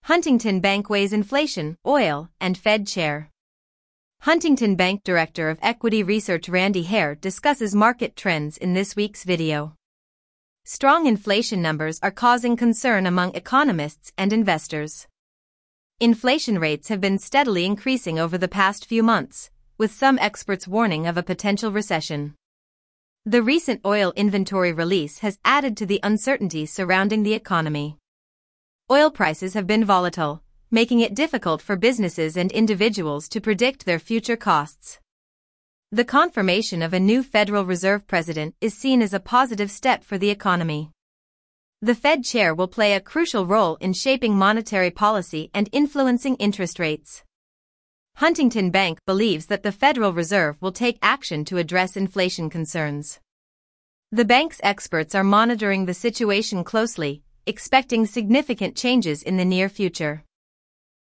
Huntington Bank weighs inflation, oil, and Fed chair. Huntington Bank Director of Equity Research Randy Hare discusses market trends in this week's video. Strong inflation numbers are causing concern among economists and investors. Inflation rates have been steadily increasing over the past few months, with some experts warning of a potential recession. The recent oil inventory release has added to the uncertainty surrounding the economy. Oil prices have been volatile, making it difficult for businesses and individuals to predict their future costs. The confirmation of a new Federal Reserve president is seen as a positive step for the economy. The Fed chair will play a crucial role in shaping monetary policy and influencing interest rates. Huntington Bank believes that the Federal Reserve will take action to address inflation concerns. The bank's experts are monitoring the situation closely, expecting significant changes in the near future.